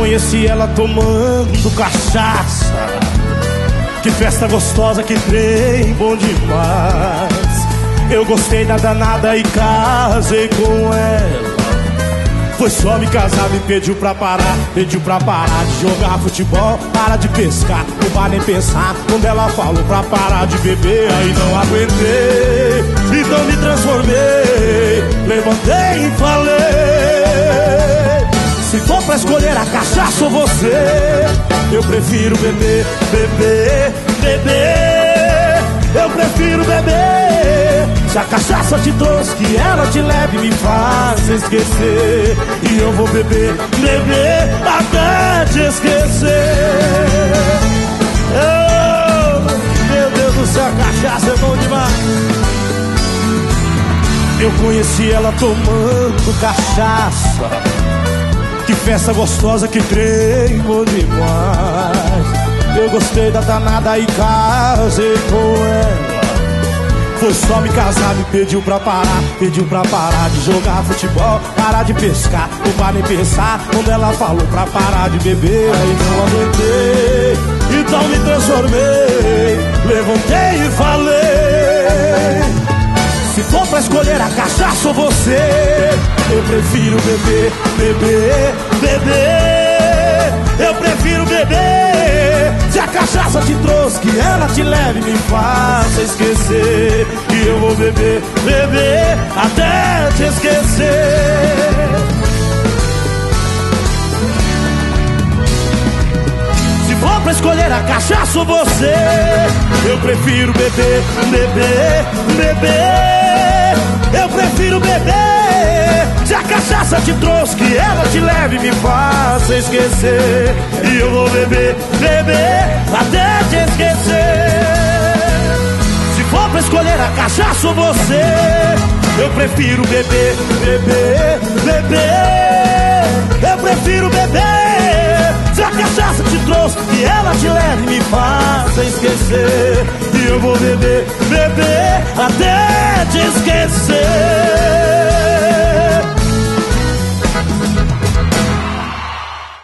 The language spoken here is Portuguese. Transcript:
conheci ela tomando cachaça. Que festa gostosa, que trem bom demais. Eu gostei da danada e casei com ela. Foi só me casar, me pediu pra parar. Pediu pra parar de jogar futebol, para de pescar, não vai nem pensar. Quando ela falou pra parar de beber, aí não aguentei, então me transformei. Levantei e falei: se for pra escolher a cachaça ou você, eu prefiro beber, beber, beber. Eu prefiro beber. Se a cachaça te trouxe, que ela te leve e me faça esquecer. E eu vou beber, beber até te esquecer. Oh, meu Deus do céu, a cachaça é bom demais. Eu conheci ela tomando cachaça. Que festa gostosa, que trem bom demais. Eu gostei da danada e casei com ela. Foi só me casar, me pediu pra parar. Pediu pra parar de jogar futebol, parar de pescar, não vai nem pensar. Quando ela falou pra parar de beber, aí não aguentei, então me transformei. Levantei e falei: se for pra escolher a cachaça ou você, eu prefiro beber, beber, beber. Eu prefiro beber. Se a cachaça te trouxe, que ela te leve e me faça esquecer. E eu vou beber, beber até te esquecer. Se for pra escolher a cachaça ou você, eu prefiro beber, beber, beber. Eu prefiro beber. Se a cachaça te trouxe, que ela te leve e me faça esquecer. E eu vou beber, beber até te esquecer. Se for pra escolher a cachaça ou você, eu prefiro beber, beber, beber. Eu prefiro beber. Se a cachaça te trouxe, que ela te leve e me faça esquecer. E eu vou beber, beber até te esquecer.